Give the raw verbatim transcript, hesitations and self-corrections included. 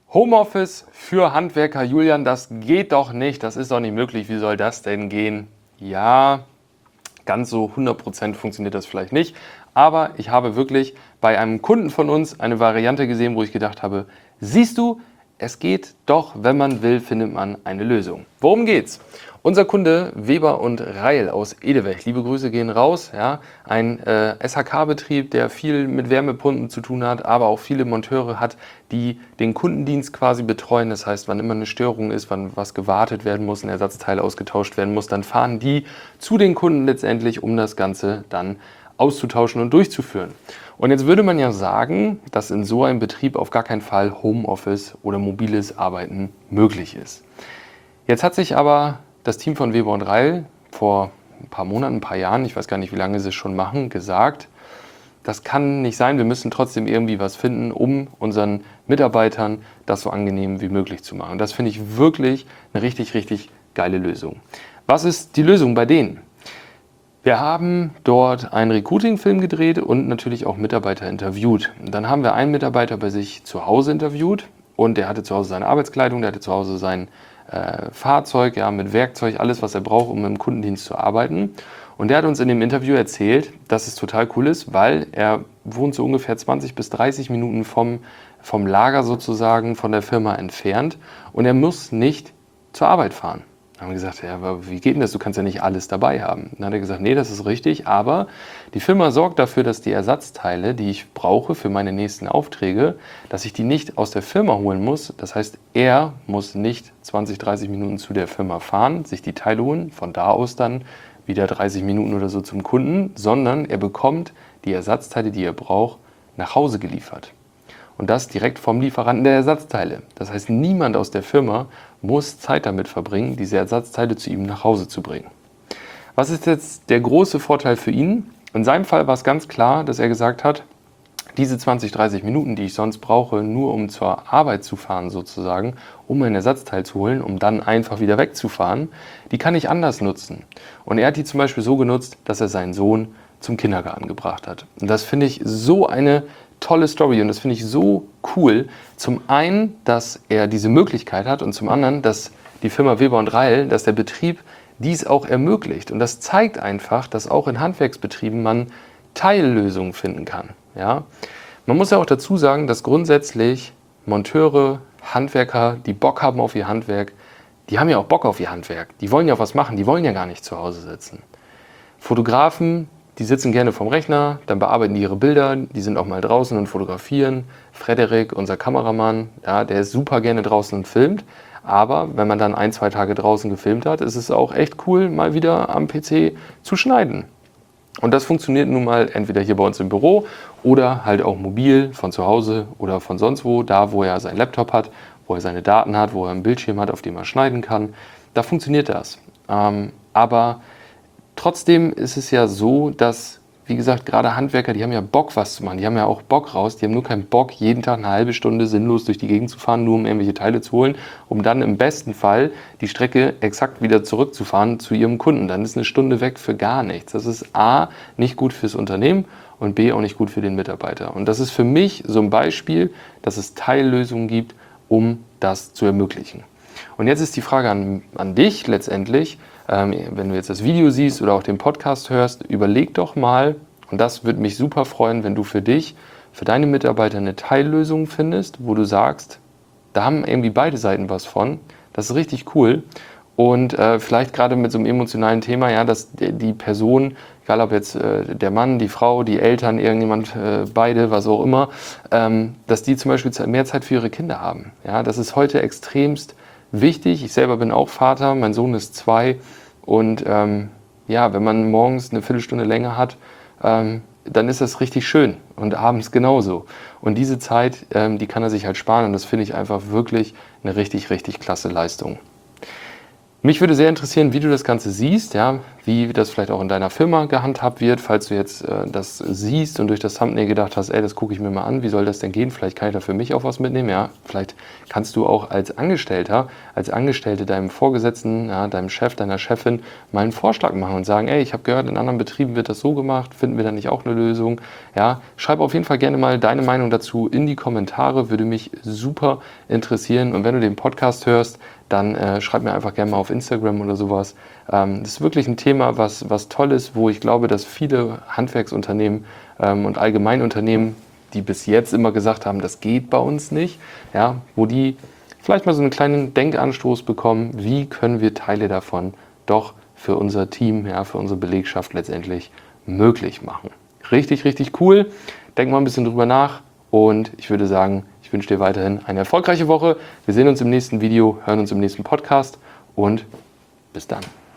Homeoffice für Handwerker, Julian, das geht doch nicht, das ist doch nicht möglich, wie soll das denn gehen? Ja, ganz so hundert Prozent funktioniert das vielleicht nicht, aber ich habe wirklich bei einem Kunden von uns eine Variante gesehen, wo ich gedacht habe, siehst du, es geht doch, wenn man will, findet man eine Lösung. Worum geht's? Unser Kunde Weber und Reil aus Edeweg, liebe Grüße gehen raus, ja, ein äh, S H K-Betrieb, der viel mit Wärmepumpen zu tun hat, aber auch viele Monteure hat, die den Kundendienst quasi betreuen. Das heißt, wann immer eine Störung ist, wann was gewartet werden muss, ein Ersatzteil ausgetauscht werden muss, dann fahren die zu den Kunden letztendlich, um das Ganze dann auszutauschen und durchzuführen. Und jetzt würde man ja sagen, dass in so einem Betrieb auf gar keinen Fall Homeoffice oder mobiles Arbeiten möglich ist. Jetzt hat sich aber das Team von Weber und Reil vor ein paar Monaten, ein paar Jahren, ich weiß gar nicht, wie lange sie es schon machen, gesagt, das kann nicht sein, wir müssen trotzdem irgendwie was finden, um unseren Mitarbeitern das so angenehm wie möglich zu machen. Das finde ich wirklich eine richtig, richtig geile Lösung. Was ist die Lösung bei denen? Wir haben dort einen Recruiting-Film gedreht und natürlich auch Mitarbeiter interviewt. Dann haben wir einen Mitarbeiter bei sich zu Hause interviewt und der hatte zu Hause seine Arbeitskleidung, der hatte zu Hause sein äh, Fahrzeug, ja, mit Werkzeug, alles, was er braucht, um im Kundendienst zu arbeiten. Und der hat uns in dem Interview erzählt, dass es total cool ist, weil er wohnt so ungefähr zwanzig bis dreißig Minuten vom, vom Lager sozusagen, von der Firma entfernt und er muss nicht zur Arbeit fahren. Dann haben wir gesagt, ja, aber wie geht denn das? Du kannst ja nicht alles dabei haben. Dann hat er gesagt, nee, das ist richtig, aber die Firma sorgt dafür, dass die Ersatzteile, die ich brauche für meine nächsten Aufträge, dass ich die nicht aus der Firma holen muss. Das heißt, er muss nicht zwanzig, dreißig Minuten zu der Firma fahren, sich die Teile holen, von da aus dann wieder dreißig Minuten oder so zum Kunden, sondern er bekommt die Ersatzteile, die er braucht, nach Hause geliefert. Und das direkt vom Lieferanten der Ersatzteile. Das heißt, niemand aus der Firma muss Zeit damit verbringen, diese Ersatzteile zu ihm nach Hause zu bringen. Was ist jetzt der große Vorteil für ihn? In seinem Fall war es ganz klar, dass er gesagt hat, diese zwanzig, dreißig Minuten, die ich sonst brauche, nur um zur Arbeit zu fahren sozusagen, um ein Ersatzteil zu holen, um dann einfach wieder wegzufahren, die kann ich anders nutzen. Und er hat die zum Beispiel so genutzt, dass er seinen Sohn zum Kindergarten gebracht hat. Und das finde ich so eine tolle Story und das finde ich so cool. Zum einen, dass er diese Möglichkeit hat und zum anderen, dass die Firma Weber und Reil, dass der Betrieb dies auch ermöglicht. Und das zeigt einfach, dass auch in Handwerksbetrieben man Teillösungen finden kann. Ja? Man muss ja auch dazu sagen, dass grundsätzlich Monteure, Handwerker, die Bock haben auf ihr Handwerk, die haben ja auch Bock auf ihr Handwerk. Die wollen ja auch was machen, die wollen ja gar nicht zu Hause sitzen. Fotografen, die sitzen gerne vom Rechner, dann bearbeiten die ihre Bilder, die sind auch mal draußen und fotografieren. Frederik, unser Kameramann, ja, der ist super gerne draußen und filmt. Aber wenn man dann ein, zwei Tage draußen gefilmt hat, ist es auch echt cool, mal wieder am P C zu schneiden. Und das funktioniert nun mal entweder hier bei uns im Büro oder halt auch mobil von zu Hause oder von sonst wo, da wo er seinen Laptop hat, wo er seine Daten hat, wo er einen Bildschirm hat, auf dem er schneiden kann. Da funktioniert das. Ähm, aber trotzdem ist es ja so, dass, wie gesagt, gerade Handwerker, die haben ja Bock, was zu machen. Die haben ja auch Bock raus. Die haben nur keinen Bock, jeden Tag eine halbe Stunde sinnlos durch die Gegend zu fahren, nur um irgendwelche Teile zu holen, um dann im besten Fall die Strecke exakt wieder zurückzufahren zu ihrem Kunden. Dann ist eine Stunde weg für gar nichts. Das ist A, nicht gut fürs Unternehmen und B, auch nicht gut für den Mitarbeiter. Und das ist für mich so ein Beispiel, dass es Teillösungen gibt, um das zu ermöglichen. Und jetzt ist die Frage an, an dich letztendlich, ähm, wenn du jetzt das Video siehst oder auch den Podcast hörst, überleg doch mal, und das würde mich super freuen, wenn du für dich, für deine Mitarbeiter eine Teillösung findest, wo du sagst, da haben irgendwie beide Seiten was von, das ist richtig cool. Und äh, vielleicht gerade mit so einem emotionalen Thema, ja, dass die Person, egal ob jetzt äh, der Mann, die Frau, die Eltern, irgendjemand, äh, beide, was auch immer, ähm, dass die zum Beispiel mehr Zeit für ihre Kinder haben. Ja, das ist heute extremst wichtig. Ich selber bin auch Vater, mein Sohn ist zwei und ähm, ja, wenn man morgens eine Viertelstunde länger hat, ähm, dann ist das richtig schön und abends genauso. Und diese Zeit, ähm, die kann er sich halt sparen und das finde ich einfach wirklich eine richtig, richtig klasse Leistung. Mich würde sehr interessieren, wie du das Ganze siehst, ja, wie das vielleicht auch in deiner Firma gehandhabt wird, falls du jetzt äh, das siehst und durch das Thumbnail gedacht hast, ey, das gucke ich mir mal an, wie soll das denn gehen? Vielleicht kann ich da für mich auch was mitnehmen, ja. Vielleicht kannst du auch als Angestellter, als Angestellte deinem Vorgesetzten, ja, deinem Chef, deiner Chefin mal einen Vorschlag machen und sagen, ey, ich habe gehört, in anderen Betrieben wird das so gemacht, finden wir da nicht auch eine Lösung? Ja, schreib auf jeden Fall gerne mal deine Meinung dazu in die Kommentare, würde mich super interessieren. Und wenn du den Podcast hörst, dann äh, schreib mir einfach gerne mal auf Instagram oder sowas. Ähm, das ist wirklich ein Thema, was, was toll ist, wo ich glaube, dass viele Handwerksunternehmen ähm, und Allgemeinunternehmen, die bis jetzt immer gesagt haben, das geht bei uns nicht, ja, wo die vielleicht mal so einen kleinen Denkanstoß bekommen, wie können wir Teile davon doch für unser Team, ja, für unsere Belegschaft letztendlich möglich machen. Richtig, richtig cool. Denk mal ein bisschen drüber nach und ich würde sagen, ich wünsche dir weiterhin eine erfolgreiche Woche. Wir sehen uns im nächsten Video, hören uns im nächsten Podcast und bis dann.